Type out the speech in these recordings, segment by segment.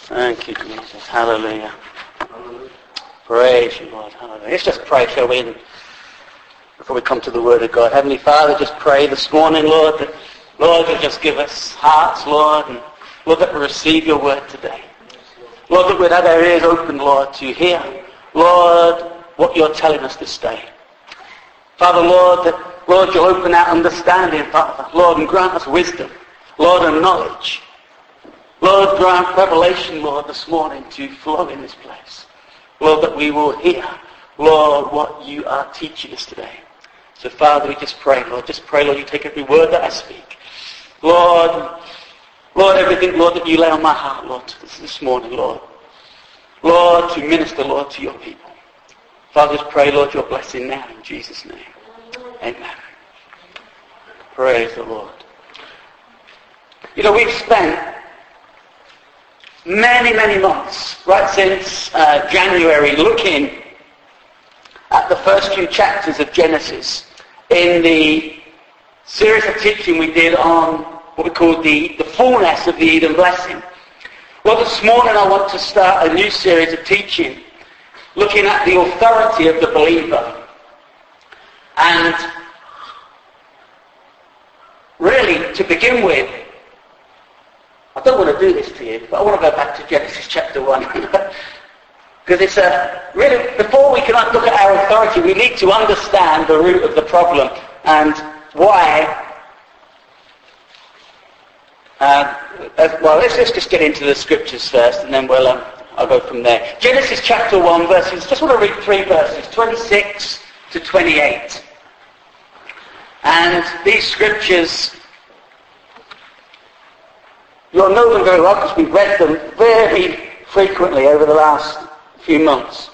Thank you, Jesus. Hallelujah. Praise you, Lord. Hallelujah. Let's just pray, shall we, before we come to the Word of God. Heavenly Father, just pray this morning, Lord, that, Lord, you just give us hearts, Lord, and Lord, that we receive your Word today. Lord, that we'd have our ears open, Lord, to hear, Lord, what you're telling us this day. Father, Lord, that, Lord, you'll open our understanding, Father, Lord, and grant us wisdom, Lord, and knowledge. Lord, grant revelation, Lord, this morning to flow in this place. Lord, that we will hear, Lord, what you are teaching us today. So, Father, we just pray, Lord, you take every word that I speak. Lord, everything, Lord, that you lay on my heart, Lord, this morning, Lord. Lord, to minister, Lord, to your people. Father, just pray, Lord, your blessing now in Jesus' name. Amen. Praise the Lord. You know, we've spent many months, right since January, looking at the first few chapters of Genesis in the series of teaching we did on what we call the fullness of the Eden blessing. Well, this morning I want to start a new series of teaching looking at the authority of the believer. And really, to begin with, I don't want to do this to you, but I want to go back to Genesis chapter 1. Because it's really, before we can look at our authority, we need to understand the root of the problem and why. Well, let's just get into the scriptures first, and then I'll go from there. Genesis chapter 1, verses, just want to read 3 verses, 26 to 28. And these scriptures, you'll know them very well because we've read them very frequently over the last few months.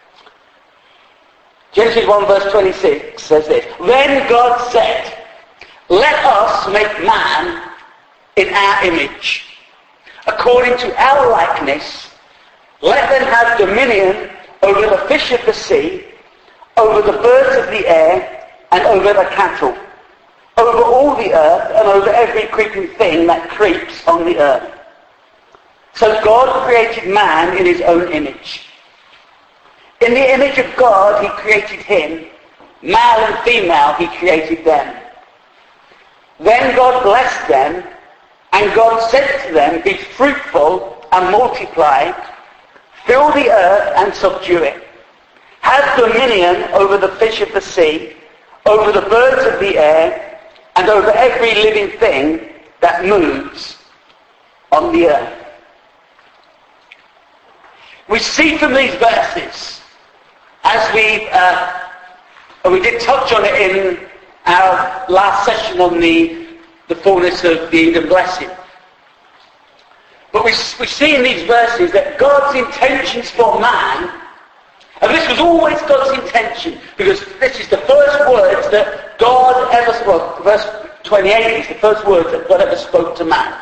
Genesis 1 verse 26 says this: Then God said, let us make man in our image, according to our likeness. Let them have dominion over the fish of the sea, over the birds of the air, and over the cattle, over all the earth, and over every creeping thing that creeps on the earth. So God created man in his own image. In the image of God he created him, male and female he created them. Then God blessed them, and God said to them, be fruitful and multiply, fill the earth and subdue it. Have dominion over the fish of the sea, over the birds of the air, and over every living thing that moves on the earth. We see from these verses, as we did touch on it in our last session on the fullness of the Eden blessing. But we see in these verses that God's intentions for man, and this was always God's intention, because this is the first words that God ever spoke. Verse 28 is the first words that God ever spoke to man.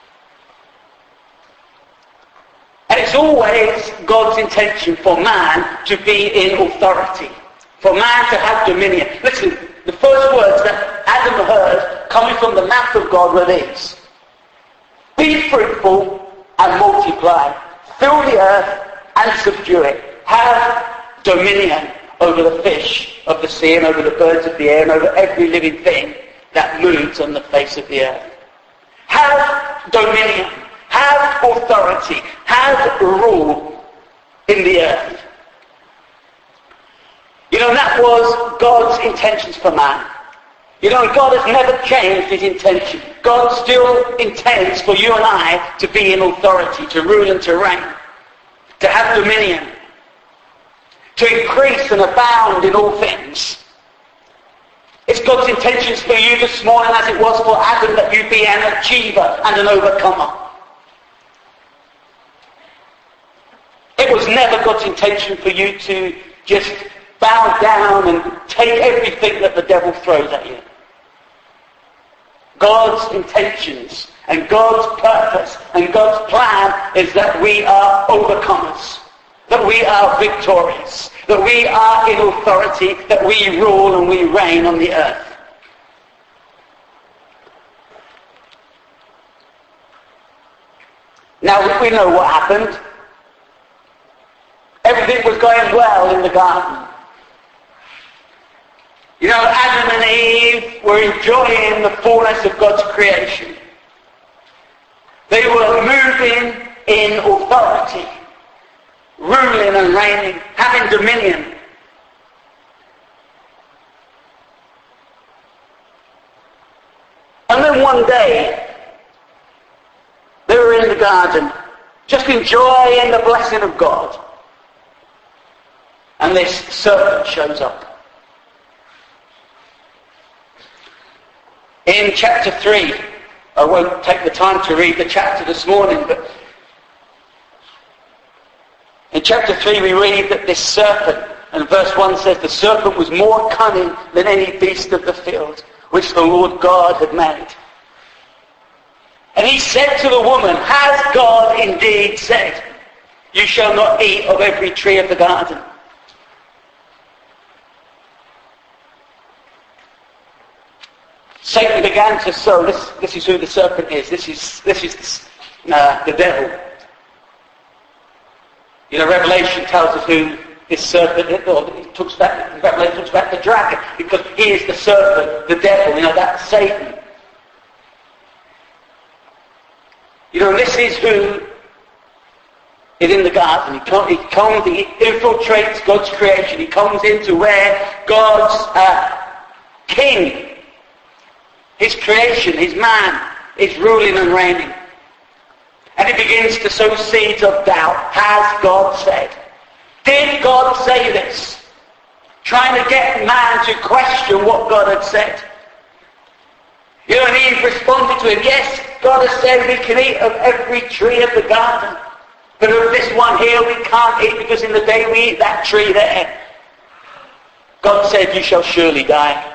And it's always God's intention for man to be in authority, for man to have dominion. Listen, the first words that Adam heard coming from the mouth of God were these: be fruitful and multiply, fill the earth and subdue it, have dominion over the fish of the sea and over the birds of the air and over every living thing that moves on the face of the earth. Have dominion, have authority, have rule in the earth. You know, that was God's intentions for man. You know, God has never changed his intention. God still intends for you and I to be in authority, to rule and to reign, to have dominion, to increase and abound in all things. It's God's intentions for you this morning, as it was for Adam, that you be an achiever and an overcomer. It was never God's intention for you to just bow down and take everything that the devil throws at you. God's intentions and God's purpose and God's plan is that we are overcomers, that we are victorious, that we are in authority, that we rule and we reign on the earth. Now, we know what happened. Everything was going well in the garden. You know, Adam and Eve were enjoying the fullness of God's creation. They were moving in authority, ruling and reigning, having dominion. And then one day, they were in the garden, just enjoying the blessing of God. And this serpent shows up. In chapter 3, I won't take the time to read the chapter this morning, but in chapter 3 we read that this serpent, and verse 1 says, the serpent was more cunning than any beast of the field, which the Lord God had made. And he said to the woman, has God indeed said, you shall not eat of every tree of the garden? Satan began to sow. This is who the serpent is. This is the devil. You know, Revelation tells us who this serpent is. Revelation talks about the dragon, because he is the serpent, the devil. You know, that's Satan. You know, this is who is in the garden. He infiltrates God's creation. He comes into where God's king, his creation, his man, is ruling and reigning. And he begins to sow seeds of doubt. Has God said? Did God say this? Trying to get man to question what God had said. You know, and Eve responded to him, yes, God has said we can eat of every tree of the garden. But of this one here we can't eat, because in the day we eat that tree there, God said you shall surely die.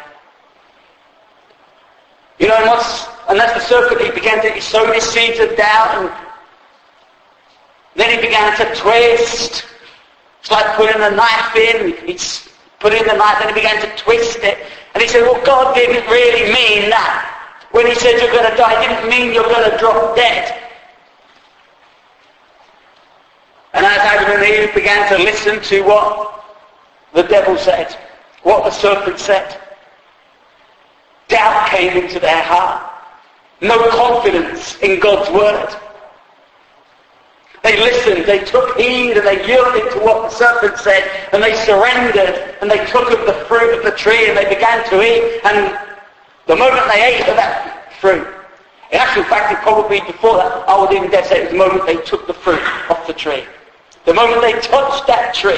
You know, and that's the serpent. He began to sow his seeds of doubt, and then he began to twist. It's like putting a knife in. He's put in the knife, and he began to twist it. And he said, well, God didn't really mean that. When he said you're going to die, he didn't mean you're going to drop dead. And as Adam and Eve began to listen to what the devil said, what the serpent said, doubt came into their heart. No confidence in God's word. They listened, they took heed, and they yielded to what the serpent said, and they surrendered, and they took of the fruit of the tree, and they began to eat. And the moment they ate of that fruit, in actual fact, it probably before that, I would even dare say it was the moment they took the fruit off the tree. The moment they touched that tree,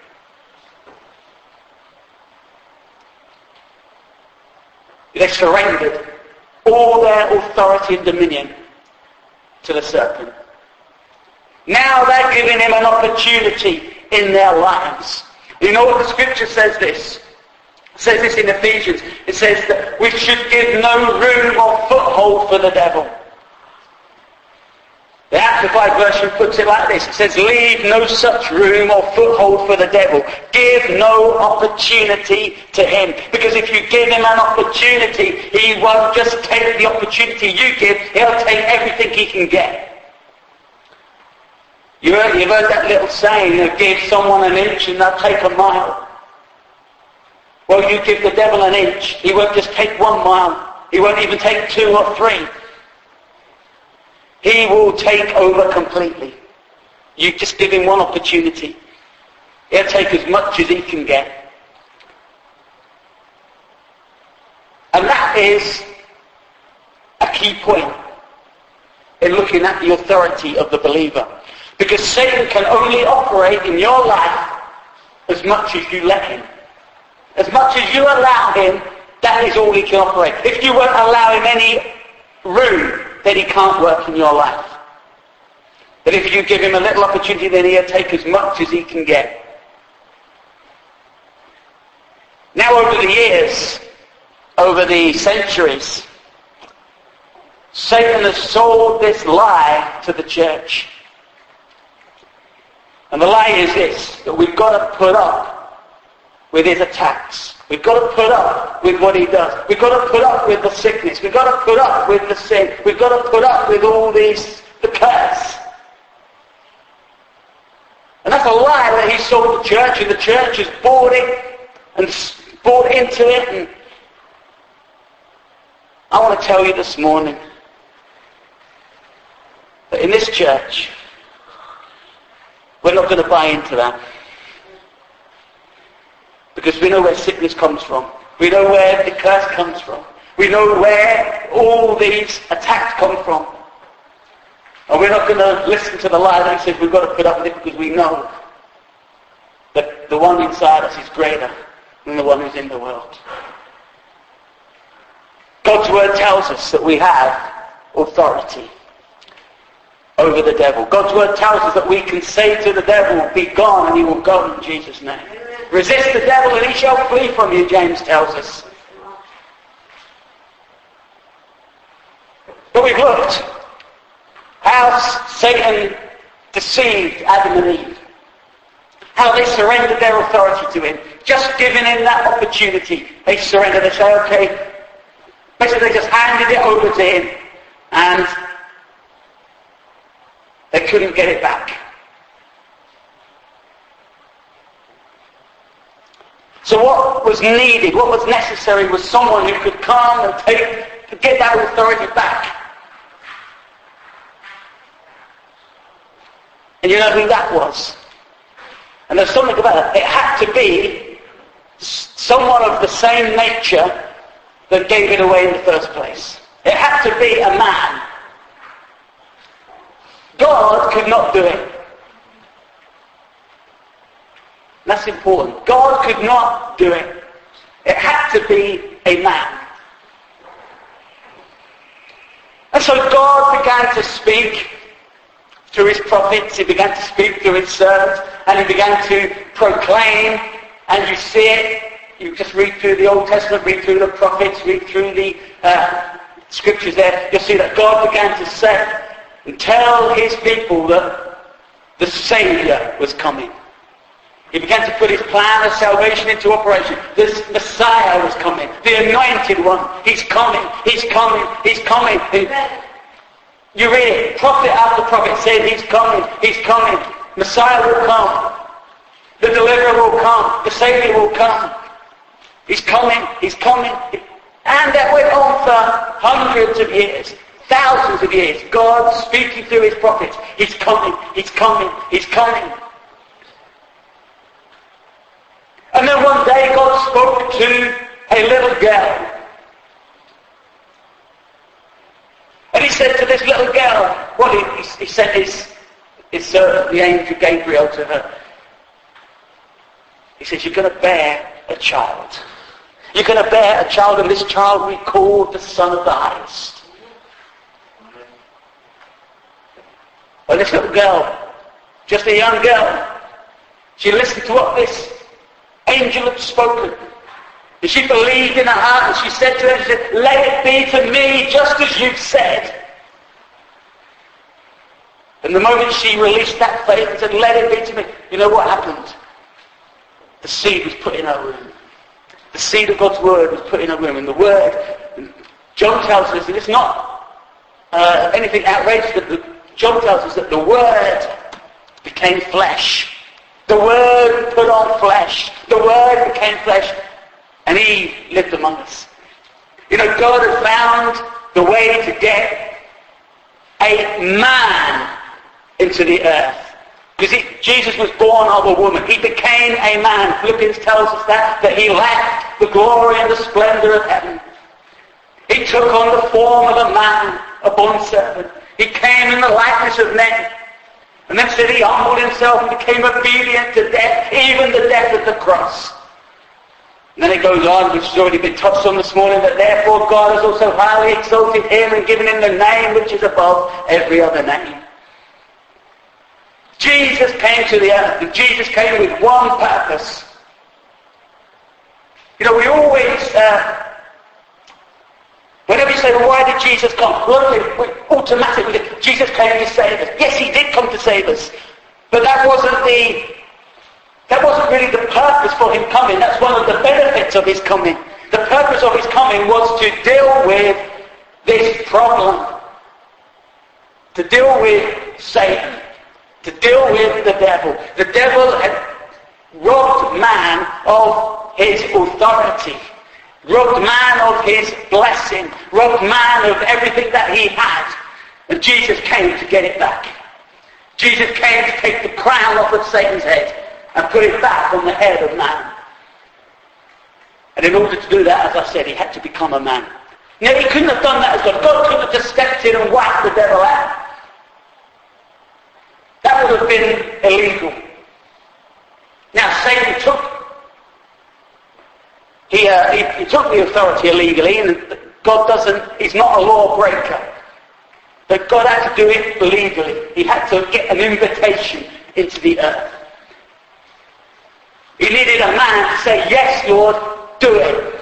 they surrendered all their authority and dominion to the serpent. Now they're giving him an opportunity in their lives. You know what the scripture says this? It says this in Ephesians. It says that we should give no room or foothold for the devil. The Amplified Version puts it like this. It says, leave no such room or foothold for the devil. Give no opportunity to him. Because if you give him an opportunity, he won't just take the opportunity you give, he'll take everything he can get. You've heard that little saying, give someone an inch and they'll take a mile. Well, you give the devil an inch, he won't just take 1 mile. He won't even take 2 or 3. He will take over completely. You just give him one opportunity. He'll take as much as he can get. And that is a key point in looking at the authority of the believer. Because Satan can only operate in your life as much as you let him. As much as you allow him, that is all he can operate. If you won't allow him any room, then he can't work in your life. But if you give him a little opportunity, then he'll take as much as he can get. Now over the years, over the centuries, Satan has sold this lie to the church. And the lie is this, that we've got to put up with his attacks. We've got to put up with what he does. We've got to put up with the sickness. We've got to put up with the sin. We've got to put up with all these, the curse. That's a lie that he sold the church, and the church has bought it and bought into it. And I want to tell you this morning that in this church, we're not going to buy into that. Because we know where sickness comes from. We know where the curse comes from. We know where all these attacks come from. And we're not going to listen to the lie that says we've got to put up with it, because we know that the one inside us is greater than the one who's in the world. God's word tells us that we have authority over the devil. God's word tells us that we can say to the devil, be gone, and he will go in Jesus' name. Resist the devil and he shall flee from you, James tells us. But we've looked how Satan deceived Adam and Eve. How they surrendered their authority to him. Just giving him that opportunity, they surrendered. They say, okay. Basically, they just handed it over to him, and they couldn't get it back. So what was needed, what was necessary, was someone who could come and get that authority back. And you know who that was? And there's something about it. It had to be someone of the same nature that gave it away in the first place. It had to be a man. God could not do it. That's important. God could not do it. It had to be a man. And so God began to speak through his prophets. He began to speak through his servants. And he began to proclaim. And you see it. You just read through the Old Testament, read through the prophets, read through the scriptures there. You'll see that God began to say and tell his people that the Saviour was coming. He began to put his plan of salvation into operation. This Messiah was coming. The Anointed One. He's coming. He's coming. He's coming. You read it. Prophet after prophet said he's coming. He's coming. Messiah will come. The Deliverer will come. The Saviour will come. He's coming. He's coming. And that went on for hundreds of years. Thousands of years. God speaking through his prophets. He's coming. He's coming. He's coming. And then one day God spoke to a little girl. And he said to this little girl, well, he sent the angel Gabriel to her. He says, you're going to bear a child. You're going to bear a child, and this child will be called the Son of the Highest. And this little girl, just a young girl, she listened to what this angel had spoken. And she believed in her heart, and she said to him, she said, let it be to me just as you've said. And the moment she released that faith and said, let it be to me, you know what happened? The seed was put in her womb. The seed of God's word was put in her womb. And the word, John tells us, and it's not anything outrageous, but John tells us that the word became flesh. The word put on flesh. The word became flesh. And he lived among us. You know, God had found the way to get a man into the earth. Because Jesus was born of a woman. He became a man. Philippians tells us that he left the glory and the splendor of heaven. He took on the form of a man, a bondservant. He came in the likeness of men. And then said he humbled himself and became obedient to death, even the death of the cross. And then it goes on, which has already been touched on this morning, that therefore God has also highly exalted him and given him the name which is above every other name. Jesus came to the earth, and Jesus came with one purpose. You know, we always, whenever you say, well, why did Jesus come? We automatically, Jesus came to save us. Yes, he did come to save us. But that wasn't really the purpose for him coming. That's one of the benefits of his coming. The purpose of his coming was to deal with this problem. To deal with Satan. to deal with the devil. The devil had robbed man of his authority, robbed man of his blessing, robbed man of everything that he had. And Jesus came to get it back. Jesus came to take the crown off of Satan's head and put it back on the head of man. And in order to do that, as I said, he had to become a man. Now, he couldn't have done that as God. God couldn't have just stepped in and whacked the devil out. That would have been illegal. Now, Satan took he took the authority illegally, and God he's not a lawbreaker. But God had to do it legally. He had to get an invitation into the earth. He needed a man to say, yes, Lord, do it.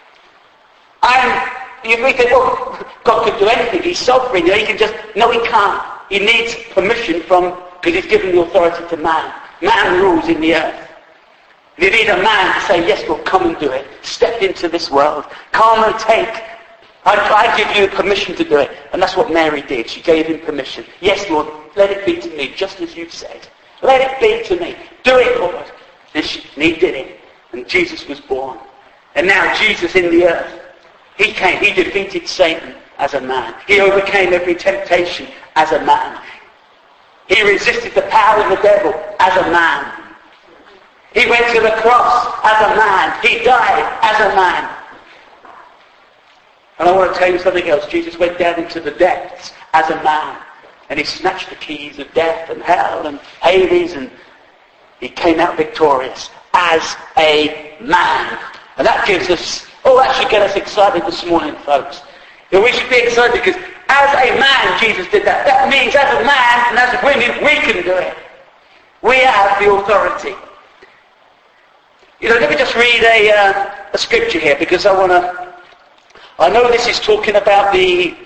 You think, well, God could do anything. He's sovereign. He can just, no, he can't. He needs permission because he's given the authority to man. Man rules in the earth. You need a man to say, yes, Lord, come and do it. Step into this world. Come and take. I give you permission to do it. And that's what Mary did. She gave him permission. Yes, Lord, let it be to me, just as you've said. Let it be to me. Do it, Lord. And he did it. And Jesus was born. And now Jesus in the earth, he came. He defeated Satan as a man. He overcame every temptation as a man. He resisted the power of the devil as a man. He went to the cross as a man. He died as a man. And I want to tell you something else. Jesus went down into the depths as a man. And he snatched the keys of death and hell and Hades, and he came out victorious as a man. And that gives us, that should get us excited this morning, folks. And we should be excited because as a man, Jesus did that. That means as a man and as women, we can do it. We have the authority. Let me just read a scripture here, because I know this is talking about the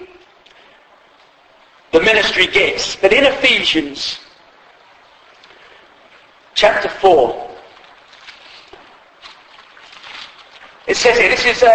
ministry gifts, but in Ephesians chapter 4, it says here, this is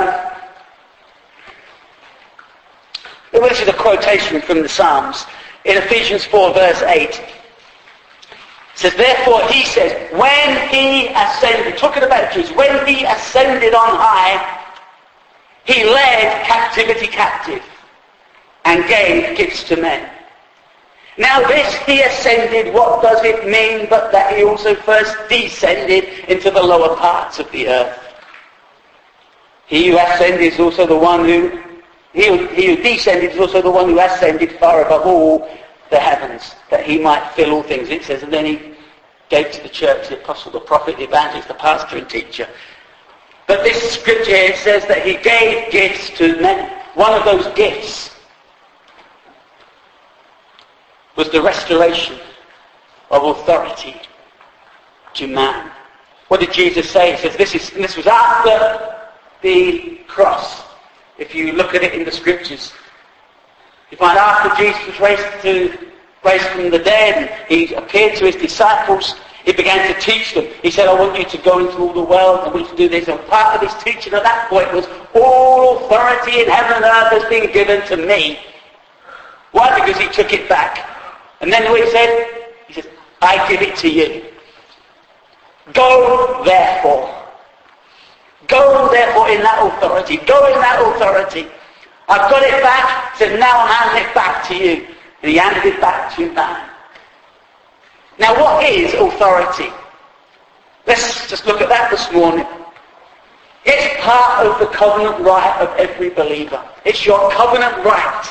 a quotation from the Psalms, in Ephesians 4 verse 8. It says, therefore he says, when he ascended, talking about Jesus, when he ascended on high, he led captivity captive and gave gifts to men. Now this he ascended, what does it mean but that he also first descended into the lower parts of the earth? He who ascended is also the one who, he who descended is also the one who ascended far above all the heavens, that he might fill all things. It says, and then he gave to the church the apostle, the prophet, the evangelist, the pastor and teacher. But this scripture here says that he gave gifts to men. One of those gifts was the restoration of authority to man. What did Jesus say? He says this was after the cross. If you look at it in the scriptures, you find after Jesus was raised from the dead, and he appeared to his disciples, he began to teach them. He said, I want you to go into all the world, I want you to do this. And part of his teaching at that point was, all authority in heaven and earth has been given to me. Why? Because he took it back. And then what he said? He said, I give it to you. Go therefore. Go therefore in that authority. Go in that authority. I've got it back, so now I'm handing it back to you. And he handed it back to man. Now what is authority? Let's just look at that this morning. It's part of the covenant right of every believer. It's your covenant right.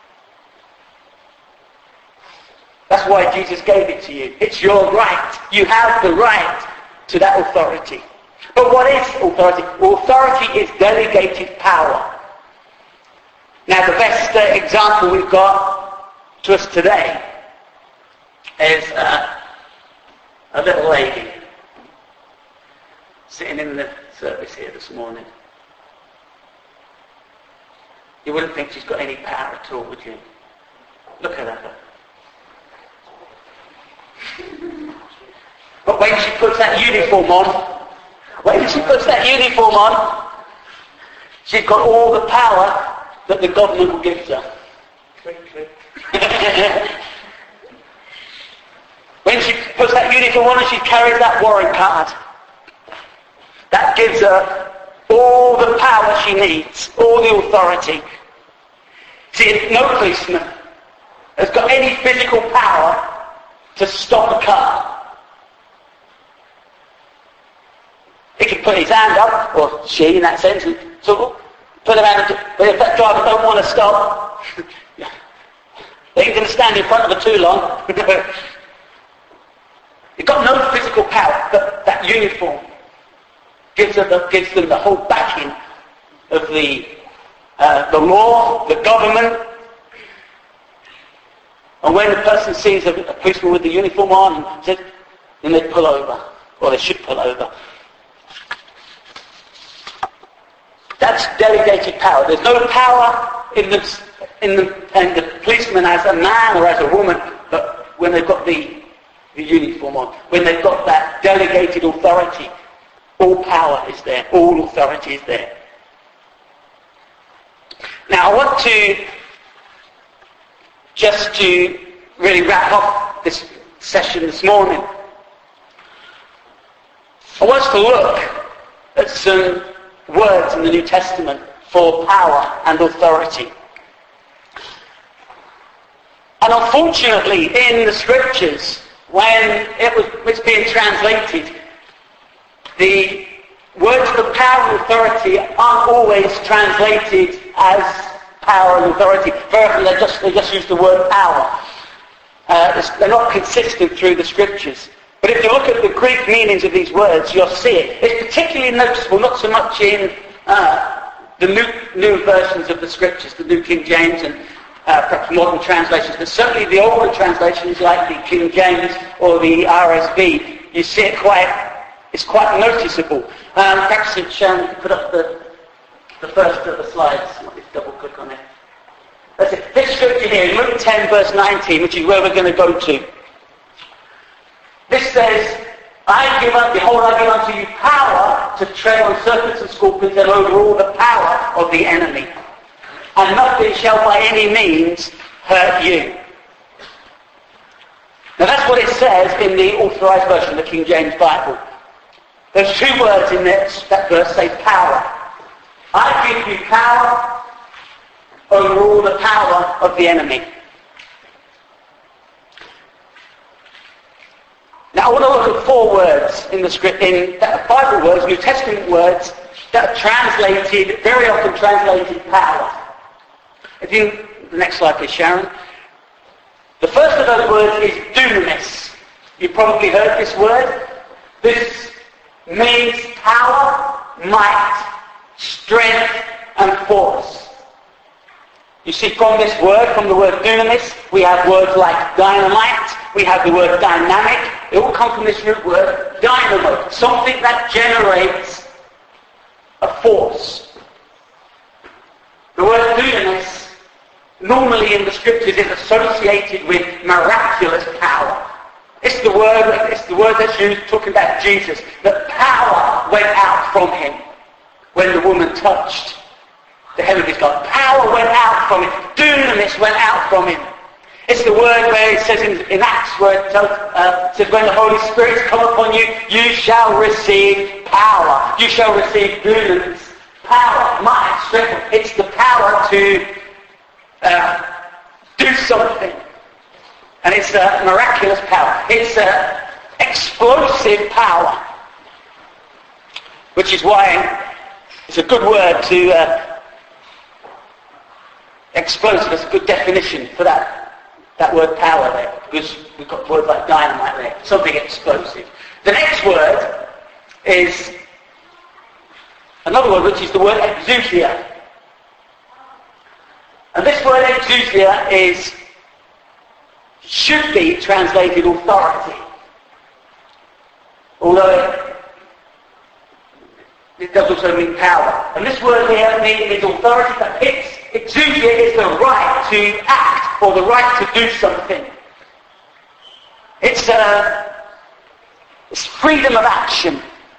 That's why Jesus gave it to you. It's your right. You have the right to that authority. But what is authority? Authority is delegated power. Now the best example we've got to us today is a little lady sitting in the service here this morning. You wouldn't think she's got any power at all, would you? Look at her. But when she puts that uniform on, she's got all the power that the government will give her. uniform on and she carries that warrant card. That gives her all the power she needs, all the authority. See, no policeman has got any physical power to stop a car. He can put his hand up, or she in that sense, and sort of put her hand up. But if that driver don't want to stop, they ain't going to stand in front of her too long. You've got no physical power, but that uniform gives them the whole backing of the law, the government. And when the person sees a policeman with the uniform on, then they pull over, or they should pull over. That's delegated power. There's no power in the policeman as a man or as a woman, but when they've got the uniform on, when they've got that delegated authority, all power is there, all authority is there. Now I want to, just to really wrap up this session this morning, I want us to look at some words in the New Testament for power and authority. And unfortunately, in the Scriptures, when it's being translated, the words for power and authority aren't always translated as power and authority. Very often they just use the word power. They're not consistent through the Scriptures. But if you look at the Greek meanings of these words, you'll see it. It's particularly noticeable, not so much in the new versions of the Scriptures, the New King James and perhaps modern translations, but certainly the older translations like the King James or the RSV, you see it it's quite noticeable. Perhaps Sharon could put up the first of the slides. Let me double click on it. That's it. This scripture here, Luke 10 verse 19, which is where we're going to go to. This says, behold, I give unto you power to tread on serpents and scorpions and over all the power of the enemy. And nothing shall by any means hurt you. Now that's what it says in the Authorized Version, the King James Bible. There's two words in that verse say power. I give you power over all the power of the enemy. Now I want to look at four words in the script, in Bible words, New Testament words, that are translated, very often translated power. The next slide please, Sharon. The first of those words is dunamis. You've probably heard this word. This means power, might, strength, and force. You see, from this word, from the word dunamis, we have words like dynamite, we have the word dynamic. They all come from this root word, dynamo, something that generates a force. The word dunamis, normally in the Scriptures, is associated with miraculous power. It's the word that's used talking about Jesus, that power went out from him when the woman touched the hem of his garment. Power went out from him. Dunamis went out from him. It's the word where it says in Acts, where it says, when the Holy Spirit has come upon you, you shall receive power. You shall receive dunamis. Power, might, strength. It's the power to do something. And it's a miraculous power. It's an explosive power. Which is why it's a good word to explosive. It's a good definition for that word power there. Because we've got words like dynamite there. Something explosive. The next word is another word, which is the word exousia. And this word exousia should be translated authority. Although it does also mean power. And this word here means authority, but exousia is the right to act or the right to do something. It's freedom of action.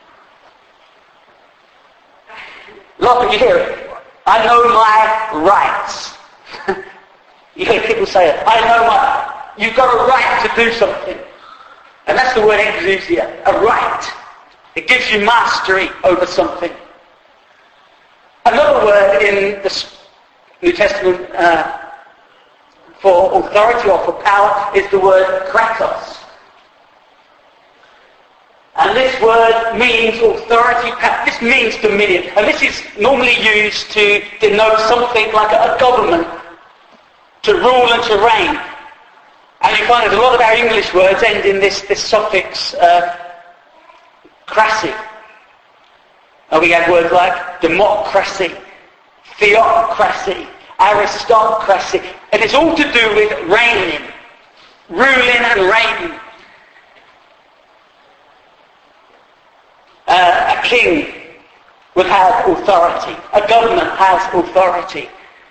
A lot of you hear it. I know my rights. You hear people say it. You've got a right to do something. And that's the word exousia, a right. It gives you mastery over something. Another word in the New Testament for authority or for power is the word kratos. And this word means authority, this means dominion. And this is normally used to denote something like a government, to rule and to reign. And you find that a lot of our English words end in this suffix, crassy. And we have words like democracy, theocracy, aristocracy. And it's all to do with reigning, ruling and reigning. A king would have authority. A government has authority.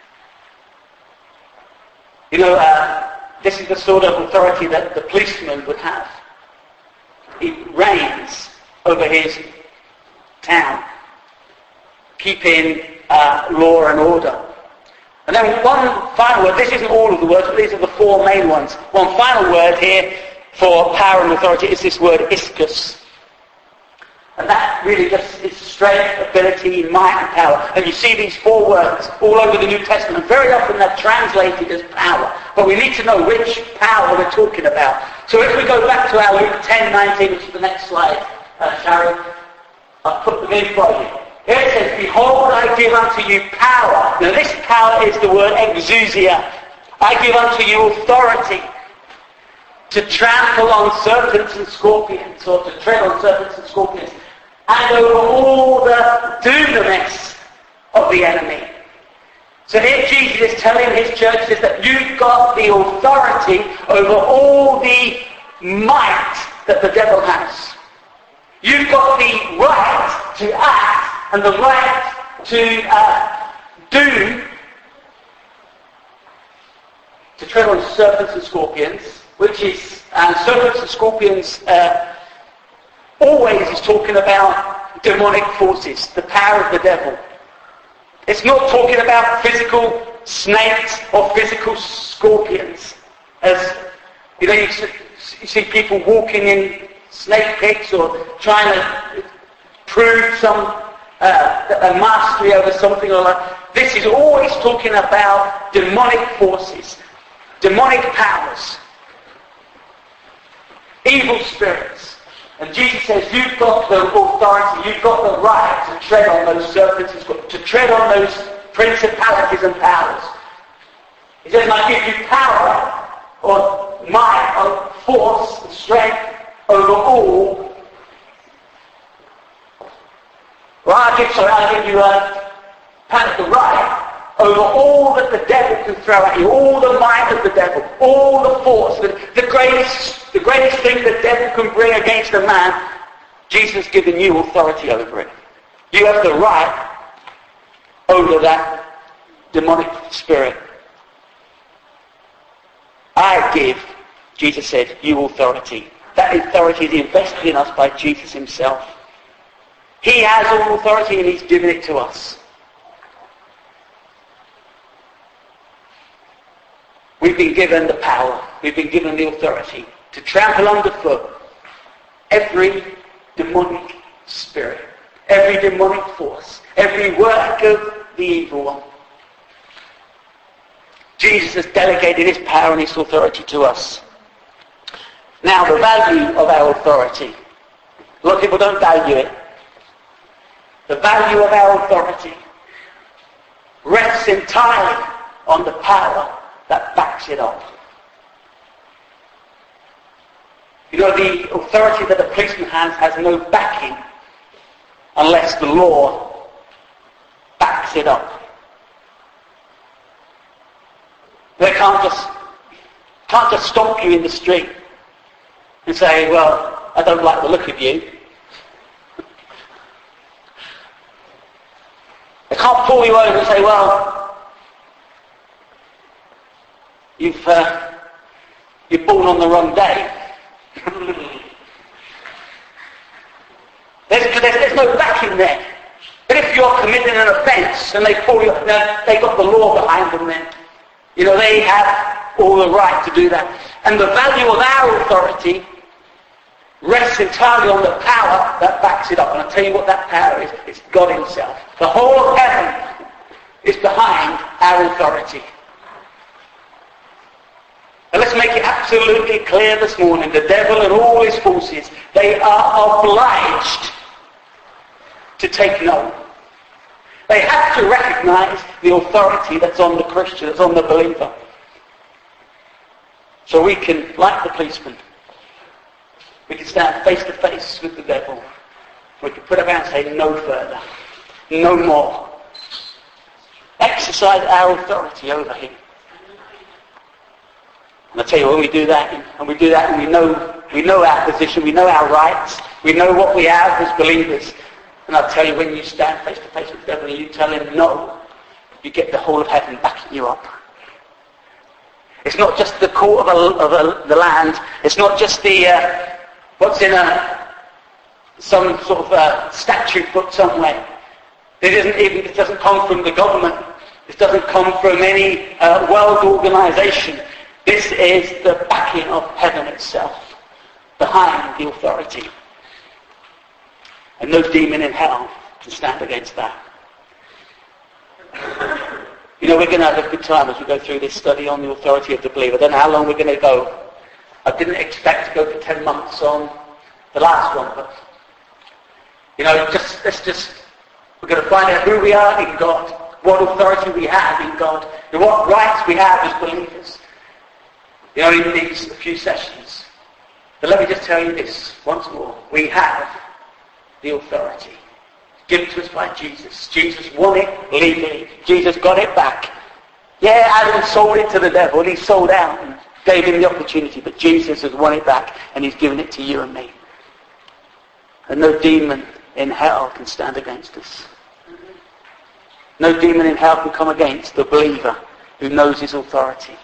You know, this is the sort of authority that the policeman would have. He reigns over his town, keeping law and order. And then one final word, this isn't all of the words, but these are the four main ones. One final word here for power and authority is this word ischus. And that really just is strength, ability, might and power. And you see these four words all over the New Testament. And very often they're translated as power. But we need to know which power we're talking about. So if we go back to our Luke 10:19, which is the next slide, Sharon, I'll put them in for you. Here it says, behold, I give unto you power. Now this power is the word exousia. I give unto you authority to trample on serpents and scorpions, or to tread on serpents and scorpions, and over all the dunamis of the enemy. So here Jesus is telling his churches that you've got the authority over all the might that the devil has. You've got the right to act and the right to tread on serpents and scorpions, which is, serpents and scorpions always is talking about demonic forces, the power of the devil. It's not talking about physical snakes or physical scorpions. As you know, you see people walking in snake pits or trying to prove some a mastery over something or other. This is always talking about demonic forces, demonic powers, evil spirits. And Jesus says, you've got the authority, you've got the right to tread on those serpents, to tread on those principalities and powers. He says, I give you power, or might, or force, and strength over all. Well, I'll give you the right over all that the devil can throw at you, all the might of the devil, all the force, the greatest thing the devil can bring against a man. Jesus has given you authority over it. You have the right over that demonic spirit. I give, Jesus said, you authority. That authority is invested in us by Jesus himself. He has all authority and he's given it to us. We've been given the power, we've been given the authority to trample underfoot every demonic spirit, every demonic force, every work of the evil one. Jesus has delegated his power and his authority to us. Now, the value of our authority. A lot of people don't value it. The value of our authority rests entirely on the power that backs it up. You know, the authority that a policeman has no backing unless the law backs it up. They can't just stop you in the street and say, well, I don't like the look of you. They can't pull you over and say, well, you're born on the wrong day. There's no backing there. But if you're committing an offence and they pull you, they've got the law behind them then. You know, they have all the right to do that. And the value of our authority rests entirely on the power that backs it up. And I'll tell you what that power is. It's God himself. The whole of heaven is behind our authority. And let's make it absolutely clear this morning, the devil and all his forces, they are obliged to take note. They have to recognize the authority that's on the Christian, that's on the believer. So we can, like the policeman, we can stand face to face with the devil. We can put our hand and say, no further, no more. Exercise our authority over him. And I tell you, when we do that, and we know our position, we know our rights, we know what we have as believers. And I'll tell you, when you stand face to face with the devil and you tell him no, you get the whole of heaven backing you up. It's not just the court of the land. It's not just the what's in some sort of statute book somewhere. It doesn't come from the government. It doesn't come from any world organisation. This is the backing of heaven itself, behind the authority. And no demon in hell can stand against that. You know, we're going to have a good time as we go through this study on the authority of the believer. I don't know how long we're going to go. I didn't expect to go for 10 months on the last one, but, you know, we're going to find out who we are in God, what authority we have in God, and what rights we have as believers. You know, in these few sessions. But let me just tell you this once more. We have the authority given to us by Jesus. Jesus won it legally. Jesus got it back. Yeah, Adam sold it to the devil and he sold out and gave him the opportunity. But Jesus has won it back and he's given it to you and me. And no demon in hell can stand against us. No demon in hell can come against the believer who knows his authority.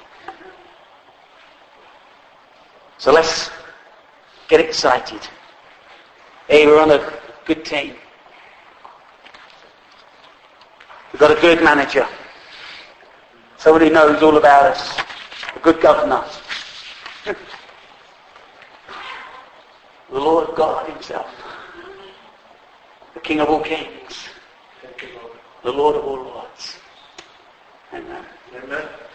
So let's get excited. Hey, we're on a good team. We've got a good manager. Someone who knows all about us. A good governor. The Lord God himself. The King of all kings. The Lord of all lords. Amen. Amen.